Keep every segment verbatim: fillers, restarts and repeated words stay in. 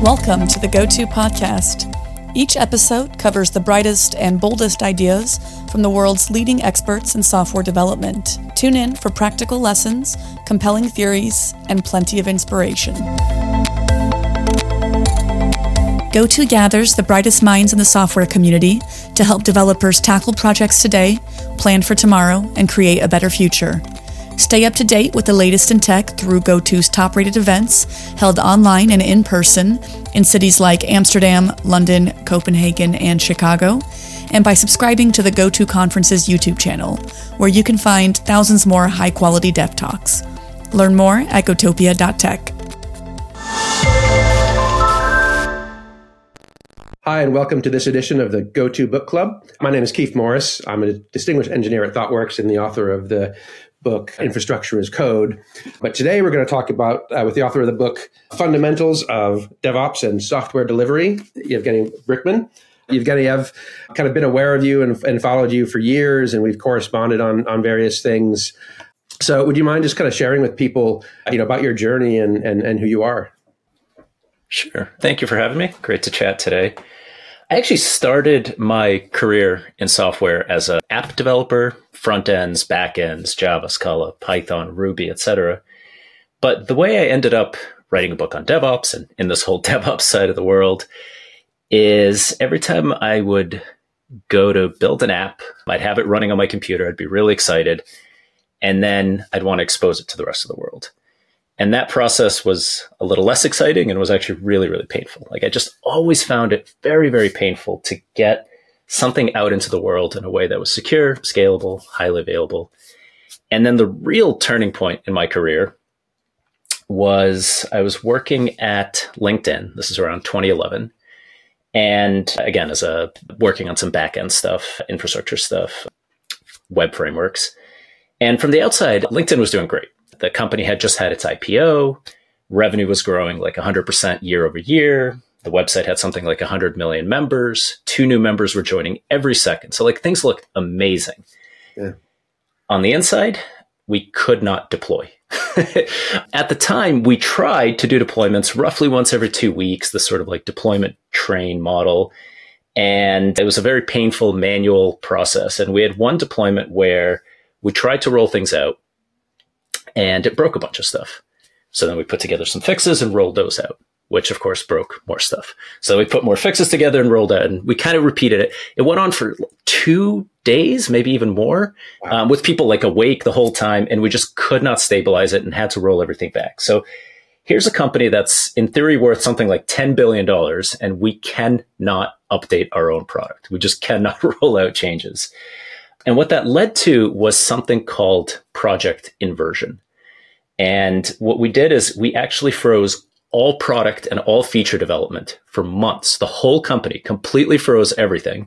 Welcome to the Go-To Podcast. Each episode covers the brightest and boldest ideas from the world's leading experts in software development. Tune in for practical lessons, compelling theories, and plenty of inspiration. Go-To gathers the brightest minds in the software community to help developers tackle projects today, plan for tomorrow, and create a better future. Stay up to date with the latest in tech through Go-To's top-rated events held online and in person in cities like Amsterdam, London, Copenhagen, and Chicago, and by subscribing to the Go-To Conference's YouTube channel, where you can find thousands more high-quality dev talks. Learn more at gotopia dot tech. Hi, and welcome to this edition of the Go-To Book Club. My name is Keith Morris. I'm a distinguished engineer at ThoughtWorks and the author of the book, Infrastructure as Code. But today we're going to talk about, uh, with the author of the book, Fundamentals of DevOps and Software Delivery, Evgeny Brickman. Evgeny, I've kind of been aware of you and, and followed you for years, and we've corresponded on, on various things. So would you mind just kind of sharing with people, you know, about your journey and, and, and who you are? Sure. Thank you for having me. Great to chat today. I actually started my career in software as an app developer, front ends, back ends, Java, Scala, Python, Ruby, et cetera. But the way I ended up writing a book on DevOps and in this whole DevOps side of the world is every time I would go to build an app, I'd have it running on my computer. I'd be really excited. And then I'd want to expose it to the rest of the world. And that process was a little less exciting and was actually really, really painful. Like I just always found it very, very painful to get something out into the world in a way that was secure, scalable, highly available. And then the real turning point in my career was I was working at LinkedIn. This is around twenty eleven. And again, as a working on some back-end stuff, infrastructure stuff, web frameworks. And from the outside, LinkedIn was doing great. The company had just had its I P O. Revenue was growing like one hundred percent year over year. The website had something like one hundred million members. Two new members were joining every second. So like things looked amazing. Yeah. On the inside, we could not deploy. At the time, we tried to do deployments roughly once every two weeks, the sort of like deployment train model. And it was a very painful manual process. And we had one deployment where we tried to roll things out, and it broke a bunch of stuff. So then we put together some fixes and rolled those out, which of course broke more stuff. So we put more fixes together and rolled out, and we kind of repeated it. It went on for two days, maybe even more, wow. um, with people like awake the whole time, and we just could not stabilize it and had to roll everything back. So here's a company that's in theory worth something like ten billion dollars, and we cannot update our own product. We just cannot roll out changes. And what that led to was something called project inversion. And what we did is we actually froze all product and all feature development for months. The whole company completely froze everything.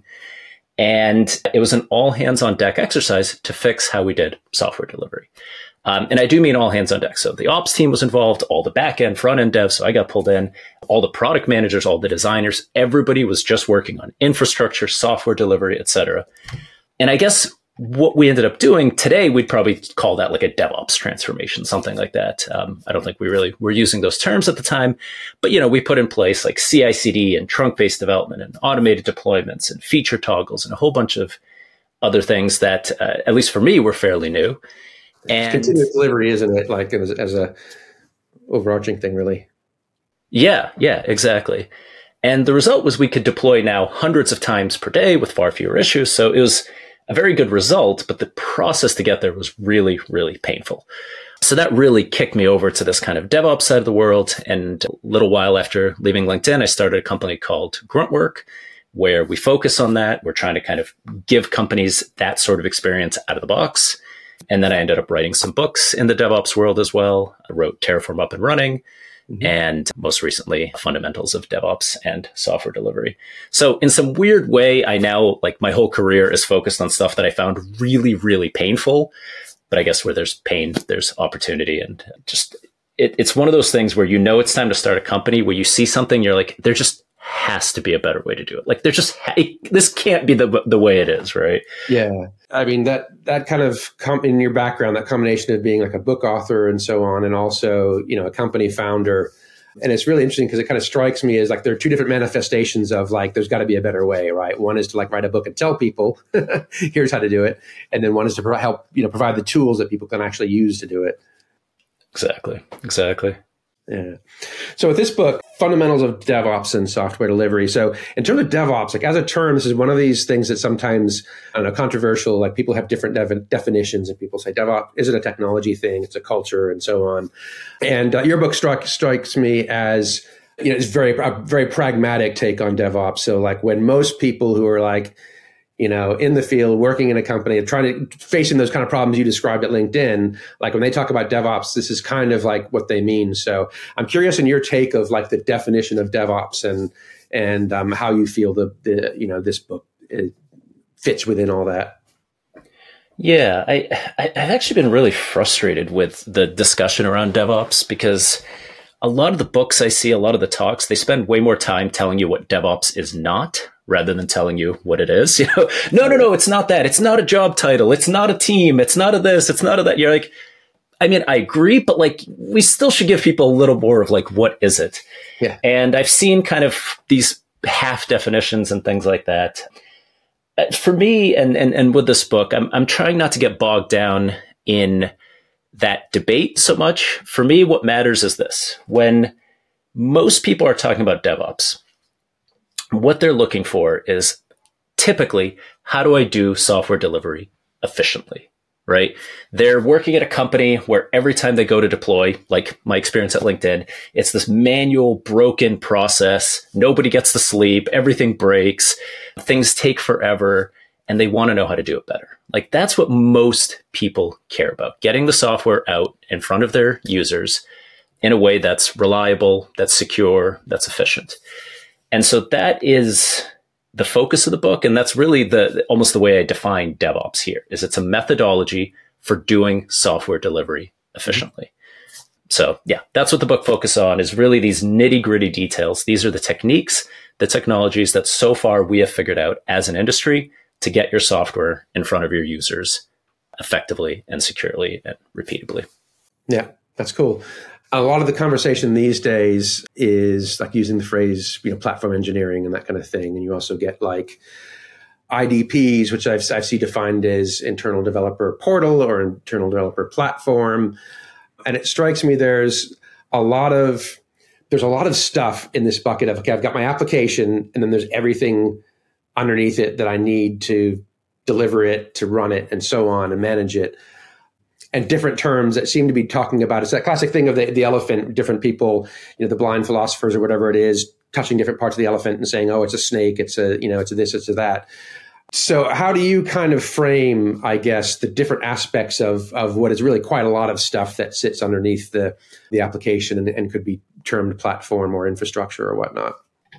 And it was an all hands on deck exercise to fix how we did software delivery. Um, and I do mean all hands on deck. So the ops team was involved, all the back end, front end devs. So I got pulled in, all the product managers, all the designers, everybody was just working on infrastructure, software delivery, et cetera. And I guess what we ended up doing today, we'd probably call that like a DevOps transformation, something like that. Um, I don't think we really were using those terms at the time, but, you know, we put in place like C I C D and trunk-based development and automated deployments and feature toggles and a whole bunch of other things that, uh, at least for me, were fairly new. And continuous delivery, isn't it? Like as, as a overarching thing, really. Yeah, yeah, exactly. And the result was we could deploy now hundreds of times per day with far fewer issues. So it was a very good result, but the process to get there was really, really painful. So that really kicked me over to this kind of DevOps side of the world. And a little while after leaving LinkedIn, I started a company called Gruntwork, where we focus on that. We're trying to kind of give companies that sort of experience out of the box. And then I ended up writing some books in the DevOps world as well. I wrote Terraform Up and Running. Mm-hmm. And most recently, Fundamentals of DevOps and Software Delivery. So in some weird way, I now, like my whole career is focused on stuff that I found really, really painful. But I guess where there's pain, there's opportunity. And just, it, it's one of those things where you know it's time to start a company where you see something, you're like, there just has to be a better way to do it. Like there's just, it, this can't be the the way it is, right? Yeah. I mean, that that kind of, com- in your background, that combination of being like a book author and so on, and also, you know, a company founder, And it's really interesting because it kind of strikes me as like there are two different manifestations of like, there's got to be a better way, right? One is to like write a book and tell people, here's how to do it. And then one is to pro- help, you know, provide the tools that people can actually use to do it. Exactly. Exactly. Yeah. So with this book, Fundamentals of DevOps and Software Delivery. So in terms of DevOps, like as a term, this is one of these things that sometimes, I don't know, controversial, like people have different dev- definitions and people say DevOps isn't a technology thing, it's a culture and so on. And uh, your book struck, strikes me as, you know, it's very, a very pragmatic take on DevOps. So like when most people who are like, you know, in the field, working in a company, trying to facing those kind of problems you described at LinkedIn, like when they talk about DevOps, this is kind of like what they mean. So I'm curious in your take of like the definition of DevOps and and um, how you feel the the you know this book fits within all that. Yeah, I, I I've actually been really frustrated with the discussion around DevOps because a lot of the books I see, a lot of the talks, they spend way more time telling you what DevOps is not, rather than telling you what it is. You know, no, no, no, it's not that. It's not a job title. It's not a team. It's not a this. It's not a that. You're like, I mean, I agree, but like, we still should give people a little more of like, what is it? Yeah. And I've seen kind of these half definitions and things like that. For me, and and and with this book, I'm I'm trying not to get bogged down in that debate so much. For me, what matters is this: when most people are talking about DevOps, what they're looking for is typically, how do I do software delivery efficiently, right? They're working at a company where every time they go to deploy, like my experience at LinkedIn, it's this manual, broken process. Nobody gets to sleep. Everything breaks. Things take forever. And they want to know how to do it better. Like that's what most people care about, getting the software out in front of their users in a way that's reliable, that's secure, that's efficient. And so that is the focus of the book. And that's really the almost the way I define DevOps here, is it's a methodology for doing software delivery efficiently. Mm-hmm. So yeah, that's what the book focuses on, is really these nitty gritty details. These are the techniques, the technologies that so far we have figured out as an industry to get your software in front of your users effectively and securely and repeatably. Yeah, that's cool. A lot of the conversation these days is like using the phrase, you know, platform engineering and that kind of thing. And you also get like I D Ps, which I've, I've seen defined as internal developer portal or internal developer platform. And it strikes me there's a lot of, there's a lot of stuff in this bucket of, okay, I've got my application and then there's everything underneath it that I need to deliver it, to run it, and so on, and manage it. And different terms that seem to be talking about, it's that classic thing of the, the elephant, different people, you know, the blind philosophers or whatever it is, touching different parts of the elephant and saying, oh, it's a snake, it's a, you know, it's a this, it's a that. So how do you kind of frame, I guess, the different aspects of, of what is really quite a lot of stuff that sits underneath the, the application and, and could be termed platform or infrastructure or whatnot?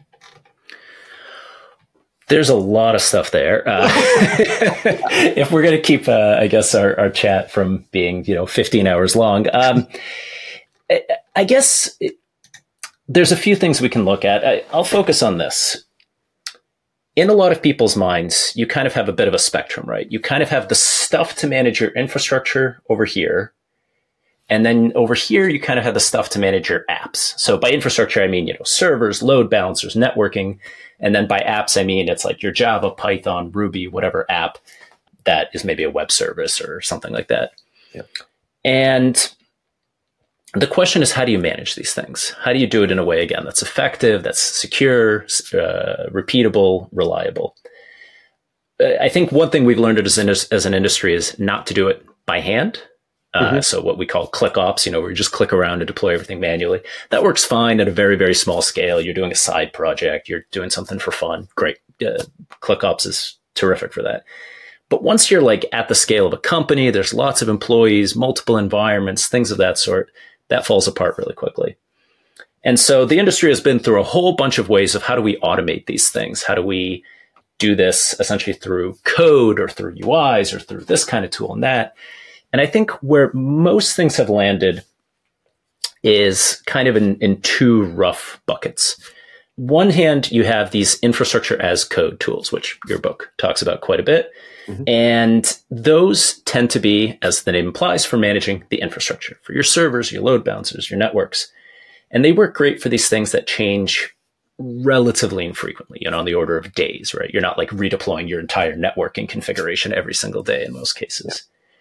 There's a lot of stuff there. Uh, if we're going to keep, uh, I guess, our, our chat from being, you know, fifteen hours long, um, I, I guess it, there's a few things we can look at. I, I'll focus on this. In a lot of people's minds, you kind of have a bit of a spectrum, right? You kind of have the stuff to manage your infrastructure over here. And then over here, you kind of have the stuff to manage your apps. So by infrastructure, I mean, you know, servers, load balancers, networking. And then by apps, I mean, it's like your Java, Python, Ruby, whatever app that is maybe a web service or something like that. Yep. And the question is, how do you manage these things? How do you do it in a way, again, that's effective, that's secure, uh, repeatable, reliable? I think one thing we've learned as an, as an industry is not to do it by hand. Uh, mm-hmm. So what we call click ops, you know, where you just click around and deploy everything manually. That works fine at a very, very small scale. You're doing a side project. You're doing something for fun. Great. Uh, click ops is terrific for that. But once you're like at the scale of a company, there's lots of employees, multiple environments, things of that sort, that falls apart really quickly. And so the industry has been through a whole bunch of ways of how do we automate these things? How do we do this essentially through code or through U Is or through this kind of tool and that? And I think where most things have landed is kind of in, in two rough buckets. One hand, you have these infrastructure as code tools, which your book talks about quite a bit. Mm-hmm. And those tend to be, as the name implies, for managing the infrastructure, for your servers, your load balancers, your networks. And they work great for these things that change relatively infrequently, you know, on the order of days, right? You're not like redeploying your entire networking configuration every single day in most cases.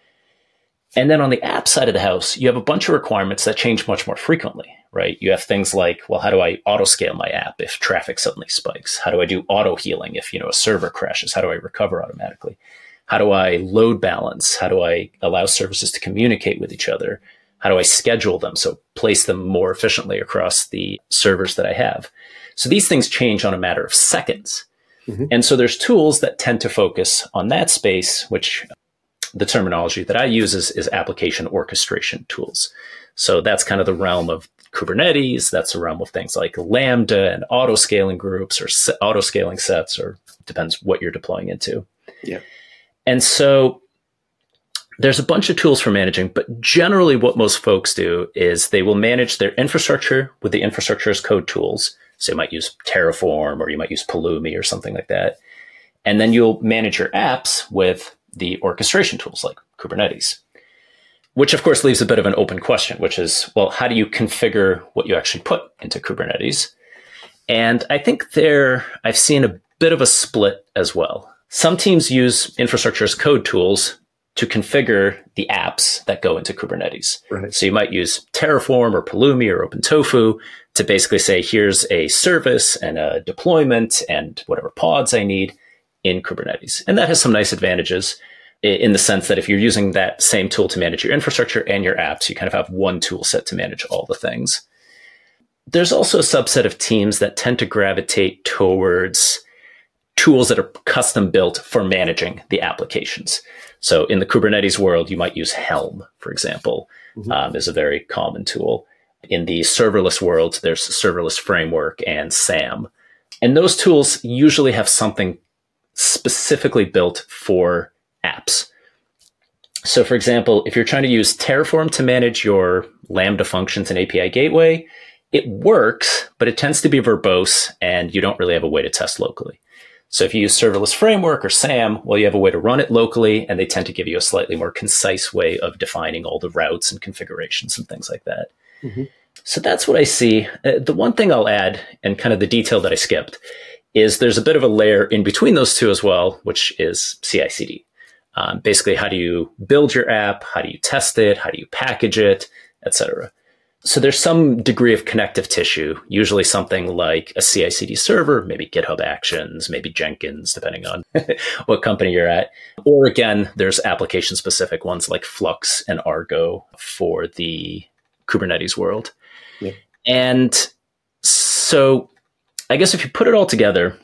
Yeah. And then on the app side of the house, you have a bunch of requirements that change much more frequently, right? You have things like, well, how do I auto scale my app if traffic suddenly spikes? How do I do auto healing if, you know, a server crashes? How do I recover automatically? How do I load balance? How do I allow services to communicate with each other? How do I schedule them? So place them more efficiently across the servers that I have. So these things change on a matter of seconds. Mm-hmm. And so there's tools that tend to focus on that space, which the terminology that I use is, is application orchestration tools. So that's kind of the realm of Kubernetes. That's the realm of things like Lambda and auto scaling groups or se- auto scaling sets, or depends what you're deploying into. Yeah. And so there's a bunch of tools for managing, but generally what most folks do is they will manage their infrastructure with the infrastructure as code tools. So you might use Terraform, or you might use Pulumi or something like that. And then you'll manage your apps with the orchestration tools like Kubernetes, which of course leaves a bit of an open question, which is, well, how do you configure what you actually put into Kubernetes? And I think there, I've seen a bit of a split as well. Some teams use infrastructure as code tools to configure the apps that go into Kubernetes. Right. So you might use Terraform or Pulumi or OpenTofu to basically say, here's a service and a deployment and whatever pods I need in Kubernetes. And that has some nice advantages in the sense that if you're using that same tool to manage your infrastructure and your apps, you kind of have one tool set to manage all the things. There's also a subset of teams that tend to gravitate towards tools that are custom built for managing the applications. So in the Kubernetes world, you might use Helm, for example, mm-hmm. um, is a very common tool. In the serverless world, there's Serverless Framework and SAM. And those tools usually have something specifically built for apps. So for example, if you're trying to use Terraform to manage your Lambda functions and A P I gateway, it works, but it tends to be verbose and you don't really have a way to test locally. So if you use Serverless Framework or SAM, well, you have a way to run it locally, and they tend to give you a slightly more concise way of defining all the routes and configurations and things like that. Mm-hmm. So that's what I see. Uh, the one thing I'll add, and kind of the detail that I skipped, is there's a bit of a layer in between those two as well, which is C I C D. Um, basically, how do you build your app? How do you test it? How do you package it, et cetera? So there's some degree of connective tissue, usually something like a C I C D server, maybe GitHub Actions, maybe Jenkins, depending on what company you're at. Or again, there's application-specific ones like Flux and Argo for the Kubernetes world. Yeah. And so I guess if you put it all together,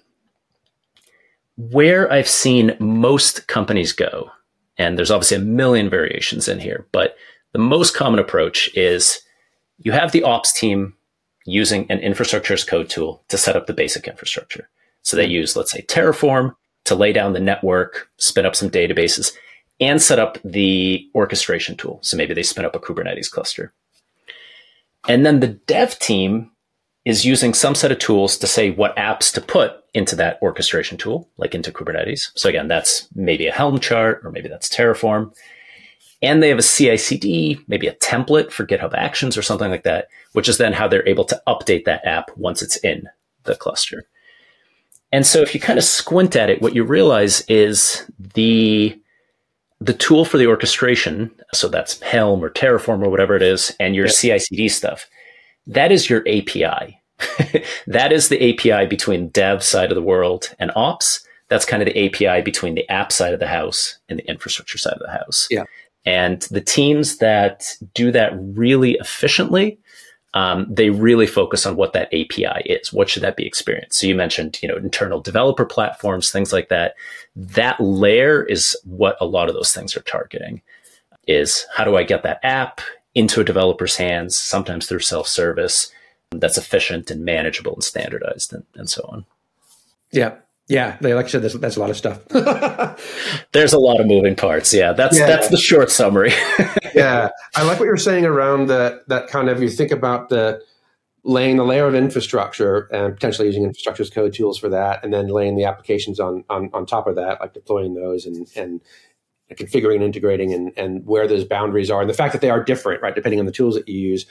where I've seen most companies go, and there's obviously a million variations in here, but the most common approach is you have the ops team using an infrastructure as code tool to set up the basic infrastructure. So they use, let's say, Terraform to lay down the network, spin up some databases, and set up the orchestration tool. So maybe they spin up a Kubernetes cluster. And then the dev team is using some set of tools to say what apps to put into that orchestration tool, like into Kubernetes. So again, that's maybe a Helm chart, or maybe that's Terraform. And they have a C I C D, maybe a template for GitHub Actions or something like that, which is then how they're able to update that app once it's in the cluster. And so if you kind of squint at it, what you realize is the, the tool for the orchestration, so that's Helm or Terraform or whatever it is, and your yep. C I C D stuff, that is your A P I. That is the A P I between dev side of the world and ops. That's kind of the A P I between the app side of the house and the infrastructure side of the house. Yeah. And the teams that do that really efficiently, um, they really focus on what that A P I is. What should that be experienced? So you mentioned, you know, internal developer platforms, things like that. That layer is what a lot of those things are targeting, is how do I get that app into a developer's hands, sometimes through self-service, that's efficient and manageable and standardized and, and so on. Yeah. Yeah, like I said, there's, that's a lot of stuff. There's a lot of moving parts. Yeah, that's yeah. that's the short summary. Yeah, I like what you're saying around that. That kind of, you think about the laying the layer of infrastructure and potentially using infrastructure as code tools for that, and then laying the applications on on, on top of that, like deploying those and and configuring and integrating, and and where those boundaries are, and the fact that they are different, right, depending on the tools that you use.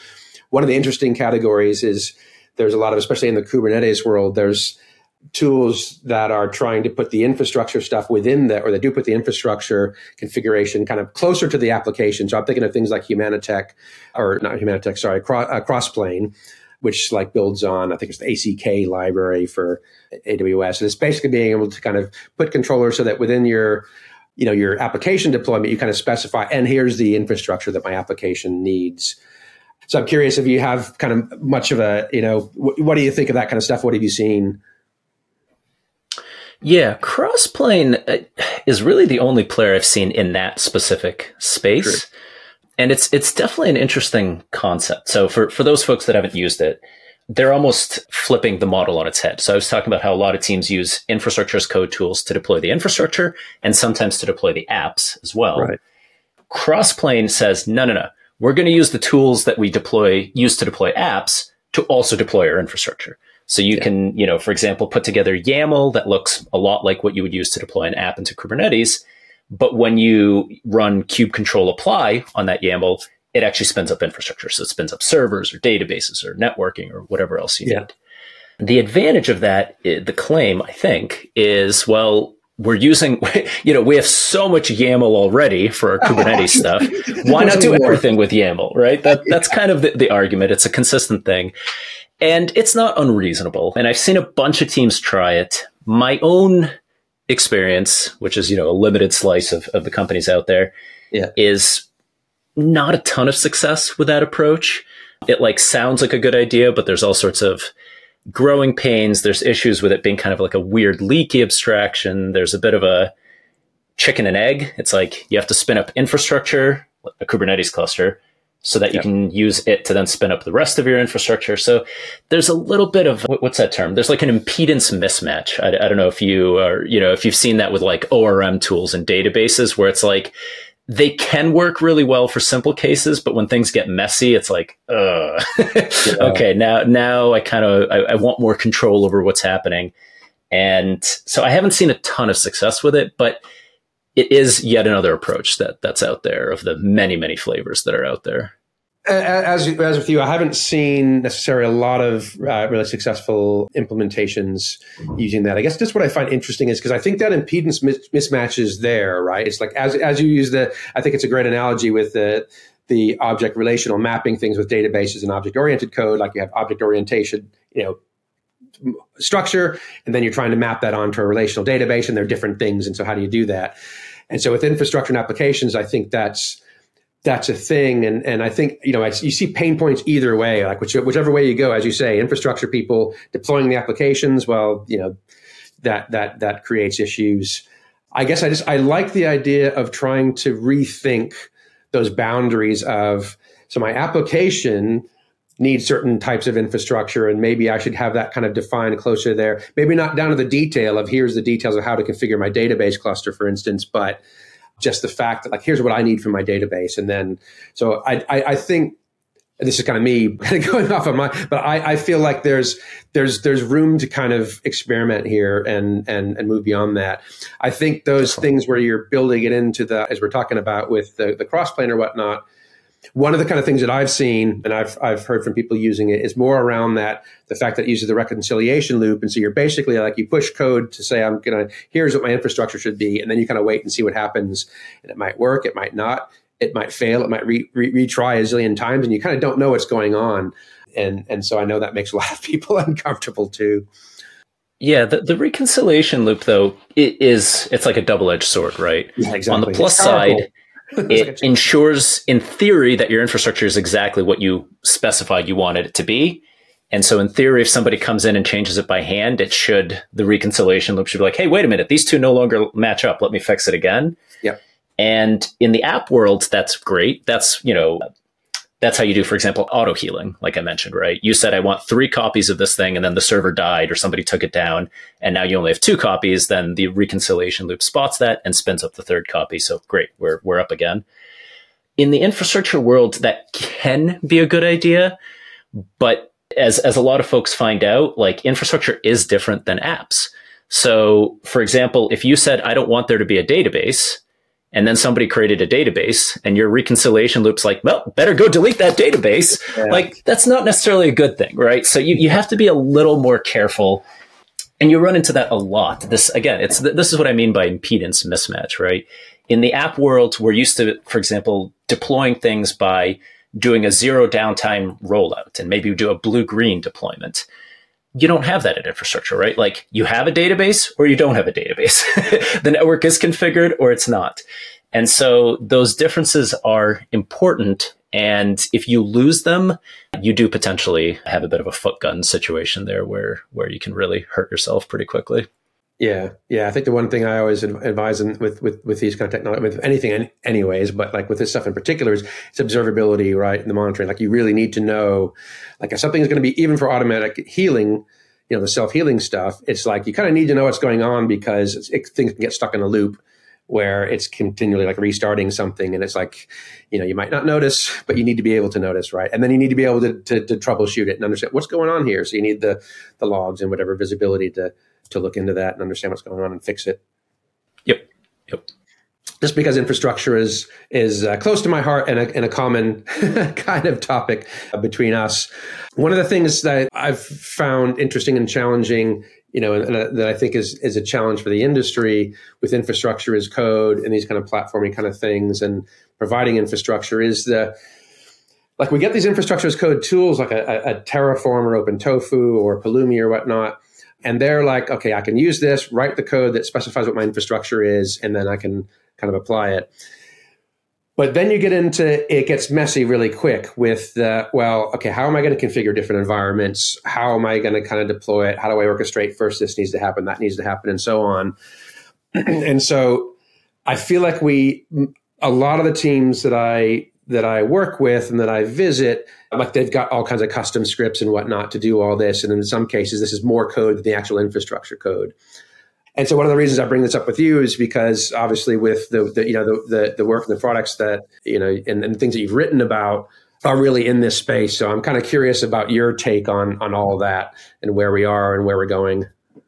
one of the interesting categories is there's a lot of, especially in the Kubernetes world, there's tools that are trying to put the infrastructure stuff within that, or they do put the infrastructure configuration kind of closer to the application. So I'm thinking of things like Humanitech, or not Humanitech, sorry, Cross, uh, Crossplane, which like builds on, I think it's the A C K library for A W S. And it's basically being able to kind of put controllers so that within your, you know, your application deployment, you kind of specify, and here's the infrastructure that my application needs. So I'm curious if you have kind of much of a, you know, wh- what do you think of that kind of stuff? What have you seen? Yeah, Crossplane is really the only player I've seen in that specific space. True. And it's it's definitely an interesting concept. So for, for those folks that haven't used it, they're almost flipping the model on its head. So I was talking about how a lot of teams use infrastructure as code tools to deploy the infrastructure and sometimes to deploy the apps as well. Right. Crossplane says, no, no, no. We're going to use the tools that we deploy, use to deploy apps to also deploy our infrastructure. So you yeah. can, you know, for example, put together YAML that looks a lot like what you would use to deploy an app into Kubernetes. But when you run kube control apply on that YAML, it actually spins up infrastructure. So it spins up servers or databases or networking or whatever else you yeah. need. The advantage of that, the claim, I think, is, well, we're using, you know, we have so much YAML already for our Kubernetes stuff. Why not do everything with YAML, right? That, that's kind of the, the argument. It's a consistent thing. And it's not unreasonable. And I've seen a bunch of teams try it. My own experience, which is, you know, a limited slice of, of the companies out there, yeah. is not a ton of success with that approach. It like sounds like a good idea, but there's all sorts of growing pains. There's issues with it being kind of like a weird leaky abstraction. There's a bit of a chicken and egg. It's like you have to spin up infrastructure, a Kubernetes cluster, so that you yeah. can use it to then spin up the rest of your infrastructure. So there's a little bit of, what's that term? There's like an impedance mismatch. I, I don't know if you are, you know, if you've seen that with like O R M tools and databases where it's like, they can work really well for simple cases, but when things get messy, it's like, uh, yeah. okay, now, now I kind of, I, I want more control over what's happening. And so I haven't seen a ton of success with it, but it is yet another approach that that's out there of the many, many flavors that are out there. As, as with you, I haven't seen necessarily a lot of uh, really successful implementations using that. I guess just what I find interesting is because I think that impedance mis- mismatch is there, right? It's like as as you use the, I think it's a great analogy with the the object relational mapping things with databases and object oriented code. Like you have object orientation, you know, structure, and then you're trying to map that onto a relational database, and they're different things. And so how do you do that? And so with infrastructure and applications, I think that's that's a thing. And and I think, you know, I, you see pain points either way, like which, whichever way you go, as you say, infrastructure people deploying the applications, well, you know, that that that creates issues. I guess I just I like the idea of trying to rethink those boundaries of, so my application needs certain types of infrastructure, and maybe I should have that kind of defined closer there. Maybe not down to the detail of here's the details of how to configure my database cluster, for instance, but just the fact that like, here's what I need from my database. And then, so I, I, I think, and this is kind of me kind of going off of my, but I, I feel like there's, there's, there's room to kind of experiment here and, and, and move beyond that. I think those things where you're building it into the, as we're talking about with the, the Crossplane or whatnot, one of the kind of things that I've seen and I've I've heard from people using it is more around that, the fact that it uses the reconciliation loop. And so you're basically like, you push code to say, I'm going to, here's what my infrastructure should be. And then you kind of wait and see what happens. And it might work. It might not. It might fail. It might re, re, retry a zillion times. And you kind of don't know what's going on. And and so I know that makes a lot of people uncomfortable too. Yeah, the, the reconciliation loop, though, it is, it's like a double-edged sword, right? Yeah, exactly. On the plus side, it ensures, in theory, that your infrastructure is exactly what you specified you wanted it to be. And so in theory, if somebody comes in and changes it by hand, it should, the reconciliation loop should be like, hey, wait a minute, these two no longer match up. Let me fix it again. Yeah. And in the app world, that's great. That's, you know, that's how you do, for example, auto healing, like I mentioned, right? You said, I want three copies of this thing, and then the server died or somebody took it down, and now you only have two copies. Then the reconciliation loop spots that and spins up the third copy. So great, we're we're up again. In the infrastructure world, that can be a good idea, but as as a lot of folks find out, like infrastructure is different than apps. So, for example, if you said, I don't want there to be a database, And then somebody created a database and your reconciliation loop's like, well, better go delete that database. Yeah. Like, that's not necessarily a good thing, right? So you, you have to be a little more careful. And you run into that a lot. This, again, it's this is what I mean by impedance mismatch, right? In the app world, we're used to, for example, deploying things by doing a zero downtime rollout, and maybe you do a blue-green deployment. You don't have that in infrastructure, right? Like, you have a database or you don't have a database. The network is configured or it's not. And so those differences are important. And if you lose them, you do potentially have a bit of a foot gun situation there where, where you can really hurt yourself pretty quickly. Yeah. Yeah. I think the one thing I always advise in, with, with, with these kind of technology, with anything anyways, but like with this stuff in particular is it's observability, right? And the monitoring, like you really need to know, like if something is going to be, even for automatic healing, you know, the self-healing stuff, it's like, you kind of need to know what's going on because it's, it, things can get stuck in a loop where it's continually like restarting something. And it's like, you know, you might not notice, but you need to be able to notice, right? And then you need to be able to, to, to troubleshoot it and understand what's going on here. So you need the, the logs and whatever visibility to, to look into that and understand what's going on and fix it. Yep. Yep. Just because infrastructure is is uh, close to my heart and a, and a common kind of topic between us. One of the things that I've found interesting and challenging, you know, and, and that I think is is a challenge for the industry with infrastructure as code and these kind of platforming kind of things and providing infrastructure is the, like we get these infrastructure as code tools like a, a, a Terraform or OpenTofu or Pulumi or whatnot. And they're like, okay, I can use this, write the code that specifies what my infrastructure is, and then I can kind of apply it. But then you get into, it gets messy really quick with, uh, well, okay, how am I going to configure different environments? How am I going to kind of deploy it? How do I orchestrate first? This needs to happen, that needs to happen, and so on. And so I feel like we, a lot of the teams that I that I work with and that I visit, like they've got all kinds of custom scripts and whatnot to do all this. And in some cases, this is more code than the actual infrastructure code. And so one of the reasons I bring this up with you is because obviously with the, the you know, the, the, the work and the products that, you know, and, and things that you've written about are really in this space. So I'm kind of curious about your take on, on all of that and where we are and where we're going.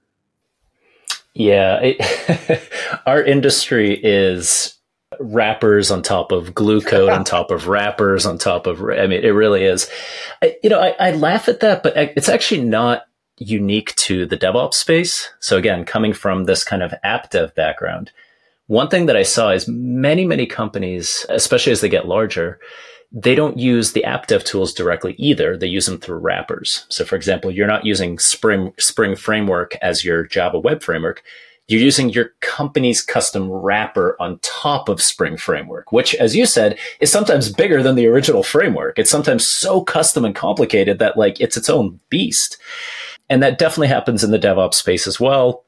Yeah. It, our industry is wrappers on top of glue code on top of wrappers on top of, I mean, it really is. I, you know, I, I laugh at that, but it's actually not unique to the DevOps space. So again, coming from this kind of app dev background, one thing that I saw is many, many companies, especially as they get larger, they don't use the app dev tools directly either. They use them through wrappers. So for example, you're not using Spring, Spring Framework as your Java web framework. You're using your company's custom wrapper on top of Spring Framework, which, as you said, is sometimes bigger than the original framework. It's sometimes so custom and complicated that like it's its own beast. And that definitely happens in the DevOps space as well.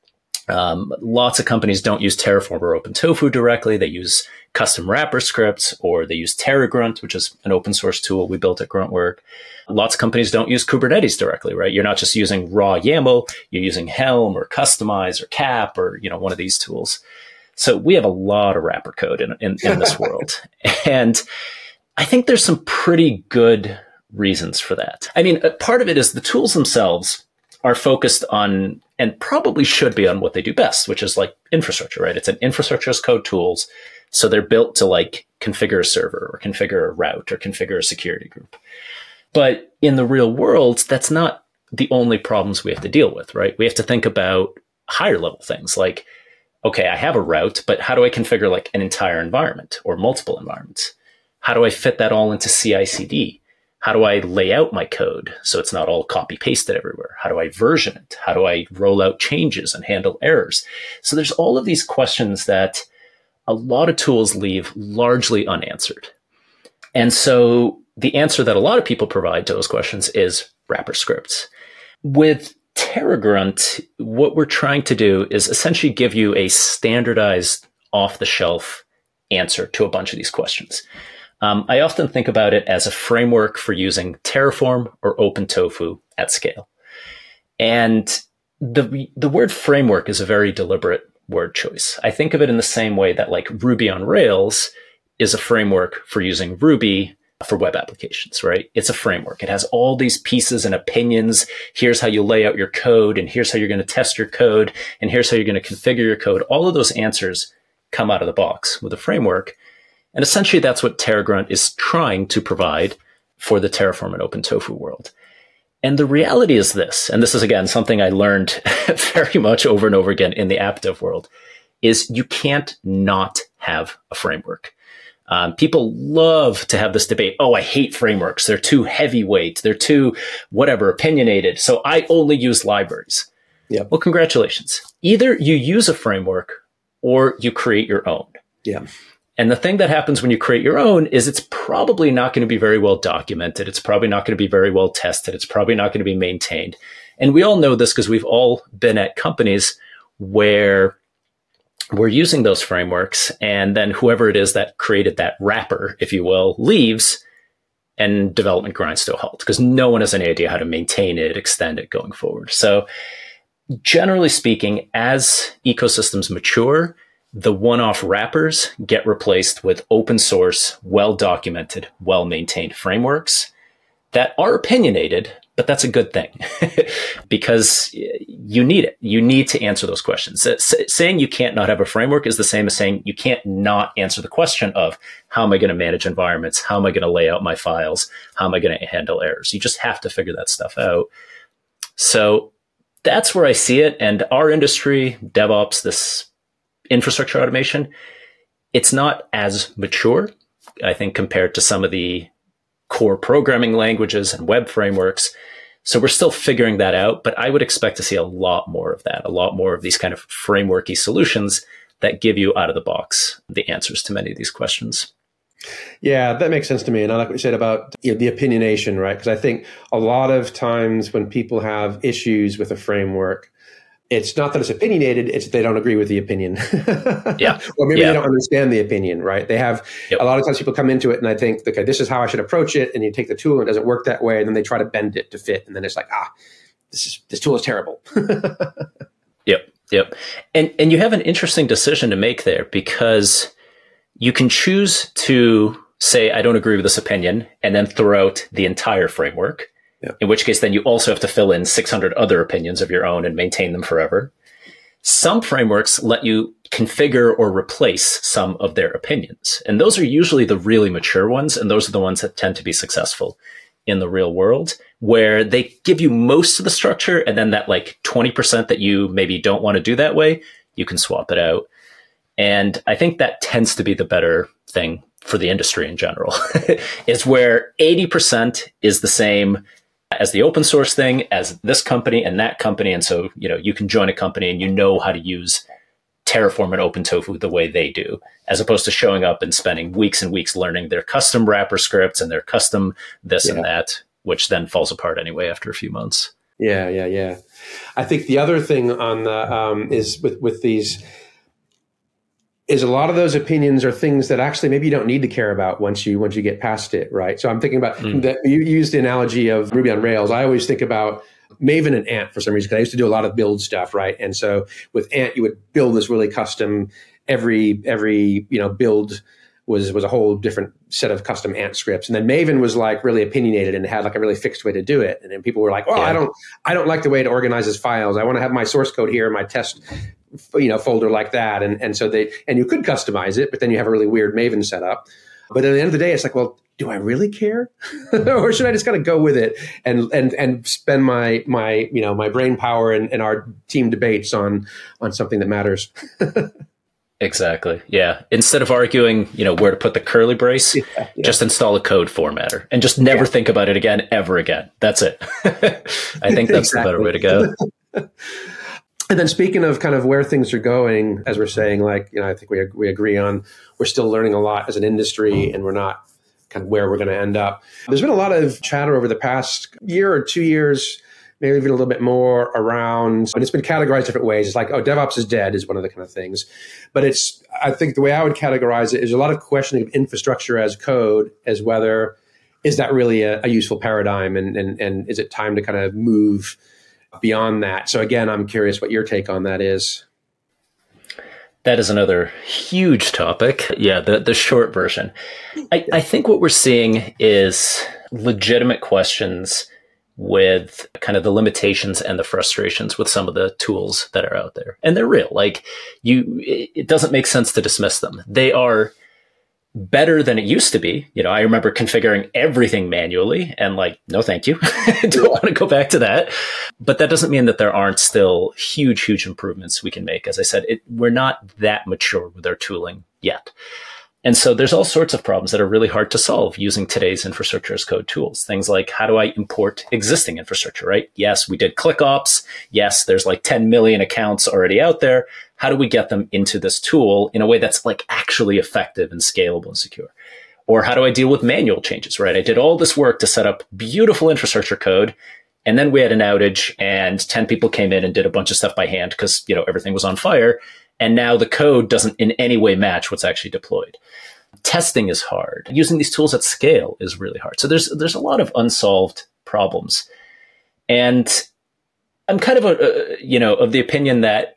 Um, lots of companies don't use Terraform or OpenTofu directly. They use custom wrapper scripts, or they use TerraGrunt, which is an open source tool we built at Gruntwork. Lots of companies don't use Kubernetes directly, right? You're not just using raw YAML, you're using Helm or Kustomize or Cap or, you know, one of these tools. So we have a lot of wrapper code in, in, in this world. And I think there's some pretty good reasons for that. I mean, part of it is the tools themselves are focused on, and probably should be on what they do best, which is like infrastructure, right? It's an infrastructure as code tools. So they're built to like configure a server or configure a route or configure a security group. But in the real world, that's not the only problems we have to deal with, right? We have to think about higher level things like, okay, I have a route, but how do I configure like an entire environment or multiple environments? How do I fit that all into C I C D? How do I lay out my code so it's not all copy pasted everywhere? How do I version it? How do I roll out changes and handle errors? So there's all of these questions that a lot of tools leave largely unanswered. And so the answer that a lot of people provide to those questions is wrapper scripts. With TerraGrunt, what we're trying to do is essentially give you a standardized off-the-shelf answer to a bunch of these questions. Um, I often think about it as a framework for using Terraform or OpenTofu at scale. And the the word framework is a very deliberate word choice. I think of it in the same way that like Ruby on Rails is a framework for using Ruby for web applications, right? It's a framework. It has all these pieces and opinions. Here's how you lay out your code, and here's how you're going to test your code, and here's how you're going to configure your code. All of those answers come out of the box with a framework. And essentially, that's what TerraGrunt is trying to provide for the Terraform and OpenTofu world. And the reality is this, and this is, again, something I learned very much over and over again in the app dev world, is you can't not have a framework. Um, people love to have this debate. Oh, I hate frameworks. They're too heavyweight. They're too whatever, opinionated. So I only use libraries. Yeah. Well, congratulations. Either you use a framework or you create your own. Yeah. And the thing that happens when you create your own is it's probably not going to be very well documented. It's probably not going to be very well tested. It's probably not going to be maintained. And we all know this because we've all been at companies where we're using those frameworks, and then whoever it is that created that wrapper, if you will, leaves, and development grinds to a halt because no one has any idea how to maintain it, extend it going forward. So generally speaking, as ecosystems mature, the one-off wrappers get replaced with open source, well-documented, well-maintained frameworks that are opinionated, but that's a good thing because you need it. You need to answer those questions. S- saying you can't not have a framework is the same as saying you can't not answer the question of how am I going to manage environments? How am I going to lay out my files? How am I going to handle errors? You just have to figure that stuff out. So that's where I see it. And our industry, DevOps, this infrastructure automation, it's not as mature, I think, compared to some of the core programming languages and web frameworks. So we're still figuring that out, but I would expect to see a lot more of that, a lot more of these kind of frameworky solutions that give you out of the box the answers to many of these questions. Yeah, that makes sense to me. And I like what you said about, you know, the opinionation, right? Because I think a lot of times when people have issues with a framework, it's not that it's opinionated, it's that they don't agree with the opinion. Yeah. Or maybe yeah. they don't understand the opinion, right? They have, yep. a lot of times people come into it and I think, okay, this is how I should approach it. And you take the tool and it doesn't work that way. And then they try to bend it to fit. And then it's like, ah, this is, this tool is terrible. Yep. Yep. And, and you have an interesting decision to make there because you can choose to say, I don't agree with this opinion, and then throw out the entire framework. Yeah. In which case, then you also have to fill in six hundred other opinions of your own and maintain them forever. Some frameworks let you configure or replace some of their opinions. And those are usually the really mature ones. And those are the ones that tend to be successful in the real world, where they give you most of the structure. And then that like twenty percent that you maybe don't want to do that way, you can swap it out. And I think that tends to be the better thing for the industry in general, is where eighty percent is the same as the open source thing, as this company and that company. And so, you know, you can join a company and you know how to use Terraform and OpenTofu the way they do, as opposed to showing up and spending weeks and weeks learning their custom wrapper scripts and their custom this yeah. and that, which then falls apart anyway after a few months. Yeah, yeah, yeah. I think the other thing on the um, is with, with these is a lot of those opinions are things that actually maybe you don't need to care about once you once you get past it, right? So I'm thinking about mm. that. You used the analogy of Ruby on Rails. I always think about Maven and Ant for some reason, because I used to do a lot of build stuff, right? And so with Ant, you would build this really custom. Every every you know build was was a whole different set of custom Ant scripts, and then Maven was like really opinionated and had like a really fixed way to do it. And then people were like, "Oh, yeah. I don't I don't like the way it organizes files. I want to have my source code here, my test." you know, folder like that. And, and so they, and you could customize it, but then you have a really weird Maven setup. But at the end of the day, it's like, well, do I really care? Or should I just kind of go with it and, and, and spend my, my, you know, my brain power and, and our team debates on, on something that matters? Exactly. Yeah. Instead of arguing, you know, where to put the curly brace, yeah, yeah. just install a code formatter and just never yeah. think about it again, ever again. That's it. I think that's exactly. the better way to go. And then speaking of kind of where things are going, as we're saying, like, you know, I think we we agree on we're still learning a lot as an industry and we're not kind of where we're going to end up. There's been a lot of chatter over the past year or two years, maybe even a little bit more around, and it's been categorized different ways. It's like, oh, DevOps is dead is one of the kind of things. But it's, I think the way I would categorize it is a lot of questioning of infrastructure as code, as whether, is that really a, a useful paradigm? And, and, and is it time to kind of move beyond that? So again, I'm curious what your take on that is. That is another huge topic. Yeah, the, the short version. I, I think what we're seeing is legitimate questions with kind of the limitations and the frustrations with some of the tools that are out there. And they're real. Like you, it doesn't make sense to dismiss them. They are better than it used to be. You know, I remember configuring everything manually and like, no, thank you. Don't want to go back to that. But that doesn't mean that there aren't still huge, huge improvements we can make. As I said, it, we're not that mature with our tooling yet. And so there's all sorts of problems that are really hard to solve using today's infrastructure as code tools. Things like, how do I import existing infrastructure, right? Yes, we did ClickOps. Yes, there's like ten million accounts already out there. How do we get them into this tool in a way that's like actually effective and scalable and secure? Or how do I deal with manual changes, right? I did all this work to set up beautiful infrastructure code. And then we had an outage and ten people came in and did a bunch of stuff by hand because, you know, everything was on fire. And now the code doesn't in any way match what's actually deployed. Testing is hard. Using these tools at scale is really hard. So there's there's a lot of unsolved problems. And I'm kind of a, you know, of the opinion that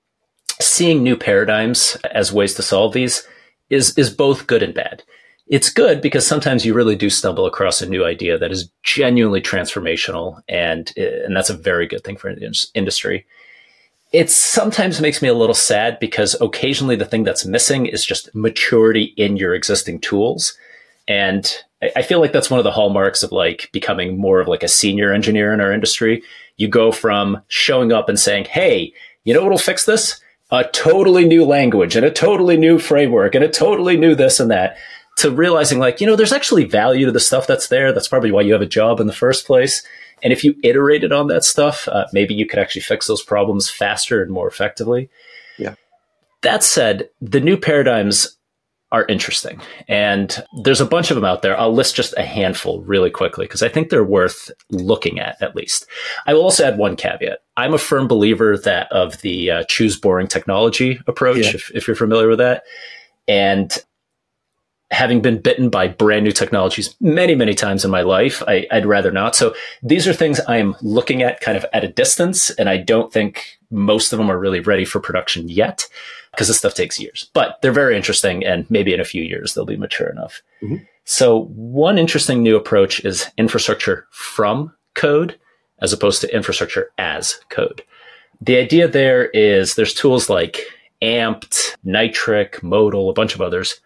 seeing new paradigms as ways to solve these is is both good and bad. It's good because sometimes you really do stumble across a new idea that is genuinely transformational, and and that's a very good thing for the industry. It sometimes makes me a little sad because occasionally the thing that's missing is just maturity in your existing tools. And I feel like that's one of the hallmarks of like becoming more of like a senior engineer in our industry. You go from showing up and saying, hey, you know what'll fix this? A totally new language and a totally new framework and a totally new this and that, to realizing like, you know, there's actually value to the stuff that's there. That's probably why you have a job in the first place. And if you iterated on that stuff, uh, maybe you could actually fix those problems faster and more effectively. Yeah. That said, the new paradigms are interesting. And there's a bunch of them out there. I'll list just a handful really quickly because I think they're worth looking at, at least. I will also add one caveat. I'm a firm believer that of the uh, choose boring technology approach, yeah. if, if you're familiar with that. And having been bitten by brand new technologies many, many times in my life, I, I'd rather not. So these are things I'm looking at kind of at a distance, and I don't think most of them are really ready for production yet because this stuff takes years. But they're very interesting, and maybe in a few years they'll be mature enough. Mm-hmm. So one interesting new approach is infrastructure from code as opposed to infrastructure as code. The idea there is there's tools like Amped, Nitric, Modal, a bunch of others,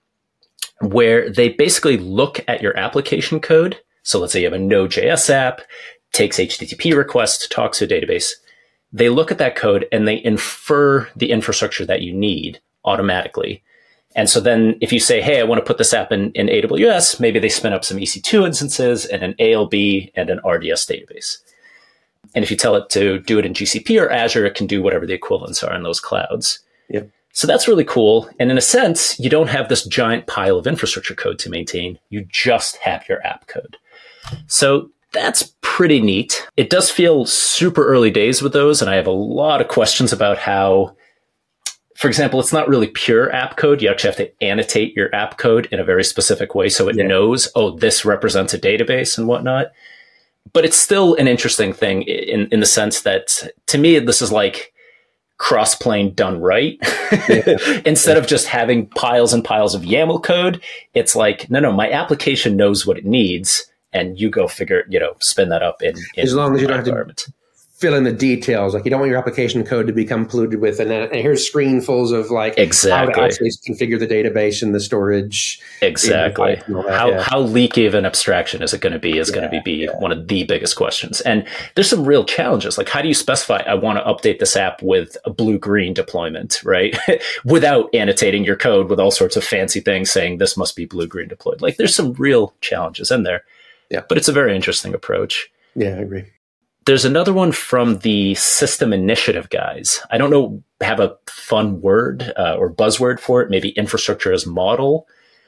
where they basically look at your application code. So let's say you have a Node.js app, takes H T T P requests, talks to a database. They look at that code and they infer the infrastructure that you need automatically. And so then if you say, hey, I want to put this app in, in A W S, maybe they spin up some E C two instances and an A L B and an R D S database. And if you tell it to do it in G C P or Azure, it can do whatever the equivalents are in those clouds. Yep. So that's really cool. And in a sense, you don't have this giant pile of infrastructure code to maintain. You just have your app code. So that's pretty neat. It does feel super early days with those. And I have a lot of questions about how, for example, it's not really pure app code. You actually have to annotate your app code in a very specific way so it yeah. knows, oh, this represents a database and whatnot. But it's still an interesting thing in, in the sense that, to me, this is like cross-plane done right. Yeah. Instead yeah. of just having piles and piles of YAML code, it's like, no, no, my application knows what it needs, and you go figure, you know, spin that up in, in as long as you don't have to fill in the details. Like you don't want your application code to become polluted with, and, then, and here's screenfuls of like exactly. how to actually configure the database and the storage. Exactly. That, how yeah. how leaky of an abstraction is it going to be is yeah, going to be, be yeah. one of the biggest questions. And there's some real challenges. Like how do you specify, I want to update this app with a blue-green deployment, right? Without annotating your code with all sorts of fancy things saying this must be blue-green deployed. Like there's some real challenges in there. Yeah. But it's a very interesting approach. Yeah, I agree. There's another one from the System Initiative guys. I don't know, have a fun word uh, or buzzword for it, maybe infrastructure as model,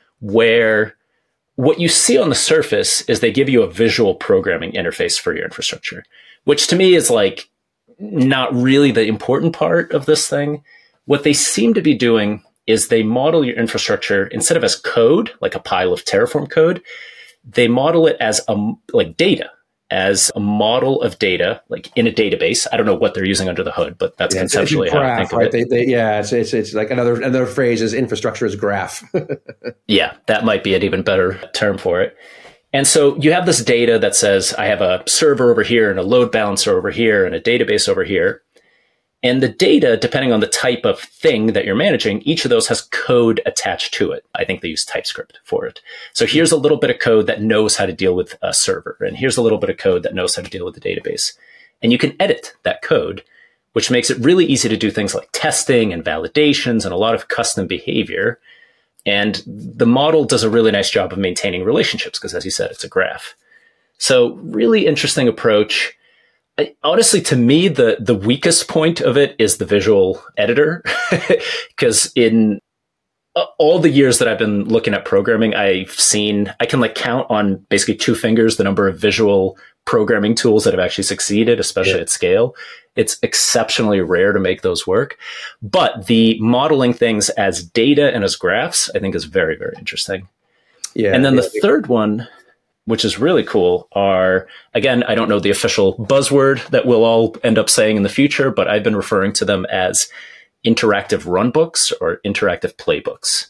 where what you see on the surface is they give you a visual programming interface for your infrastructure, which to me is like not really the important part of this thing. What they seem to be doing is they model your infrastructure instead of as code, like a pile of Terraform code, they model it as a, like data. as a model of data, like in a database. I don't know what they're using under the hood, but that's yeah, conceptually graph, how I think of right? it. They, they, yeah, it's, it's it's like another another phrase is infrastructure as graph. Yeah, that might be an even better term for it. And so you have this data that says, I have a server over here and a load balancer over here and a database over here. And the data, depending on the type of thing that you're managing, each of those has code attached to it. I think they use TypeScript for it. So here's a little bit of code that knows how to deal with a server. And here's a little bit of code that knows how to deal with the database. And you can edit that code, which makes it really easy to do things like testing and validations and a lot of custom behavior. And the model does a really nice job of maintaining relationships because, as you said, it's a graph. So really interesting approach. I, honestly, to me, the, the weakest point of it is the visual editor, because in all the years that I've been looking at programming, I've seen, I can like count on basically two fingers the number of visual programming tools that have actually succeeded, especially yeah. at scale. It's exceptionally rare to make those work. But the modeling things as data and as graphs, I think is very, very interesting. Yeah. And then yeah, the third one, which is really cool, are, again, I don't know the official buzzword that we'll all end up saying in the future, but I've been referring to them as interactive runbooks or interactive playbooks.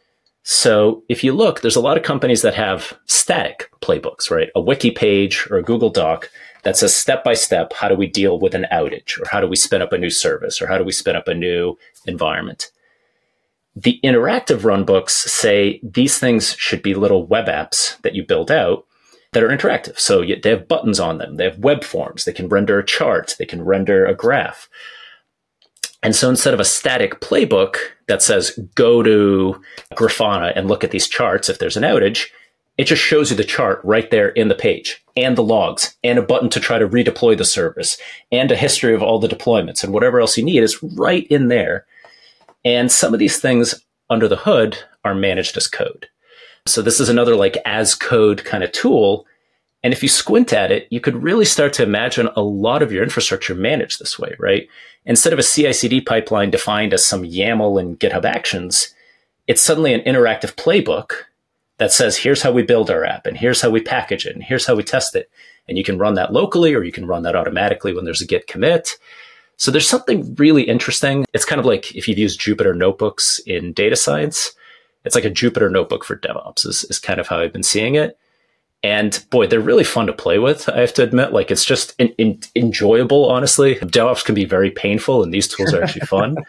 So if you look, there's a lot of companies that have static playbooks, right? A wiki page or a Google Doc that says step-by-step, how do we deal with an outage, or how do we spin up a new service, or how do we spin up a new environment? The interactive runbooks say these things should be little web apps that you build out that are interactive. So you, they have buttons on them. They have web forms. They can render a chart. They can render a graph. And so instead of a static playbook that says, go to Grafana and look at these charts if there's an outage, it just shows you the chart right there in the page, and the logs, and a button to try to redeploy the service, and a history of all the deployments, and whatever else you need is right in there. And some of these things under the hood are managed as code. So this is another like as code kind of tool. And if you squint at it, you could really start to imagine a lot of your infrastructure managed this way, right? Instead of a C I C D pipeline defined as some YAML and GitHub Actions, it's suddenly an interactive playbook that says, here's how we build our app, and here's how we package it, and here's how we test it. And you can run that locally, or you can run that automatically when there's a Git commit. So there's something really interesting. It's kind of like if you've used Jupyter Notebooks in data science, it's like a Jupyter Notebook for DevOps is, is kind of how I've been seeing it. And boy, they're really fun to play with, I have to admit. Like, it's just in, in, enjoyable, honestly. DevOps can be very painful, and these tools are actually fun.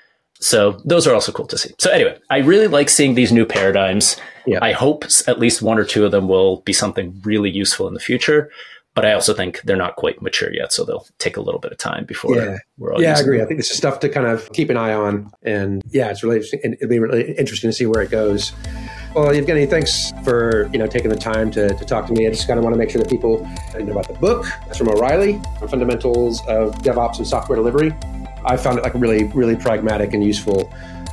So those are also cool to see. So anyway, I really like seeing these new paradigms. Yeah. I hope at least one or two of them will be something really useful in the future. But I also think they're not quite mature yet, so they'll take a little bit of time before yeah. we're all Yeah, I using agree. them. I think this is stuff to kind of keep an eye on. And yeah, it's really interesting. It'll be really interesting to see where it goes. Well, Evgeny, thanks for you know taking the time to, to talk to me. I just kind of want to make sure that people know about the book. That's from O'Reilly, Fundamentals of DevOps and Software Delivery. I found it like really, really pragmatic and useful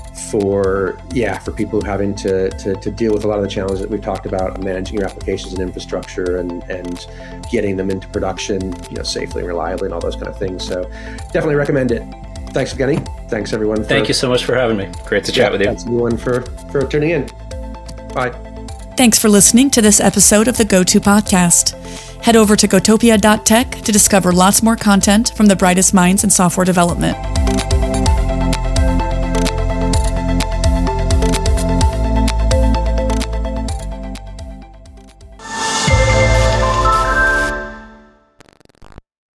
for, yeah, for people who are having to, to, to deal with a lot of the challenges that we've talked about, managing your applications and infrastructure and, and getting them into production, you know, safely and reliably and all those kind of things. So definitely recommend it. Thanks, Evgeny. Thanks, everyone. For, Thank you so much for having me. Great to chat yeah, with you. Thanks, everyone, for, for tuning in. Bye. Thanks for listening to this episode of the GoTo Podcast. Head over to gotopia dot tech to discover lots more content from the brightest minds in software development.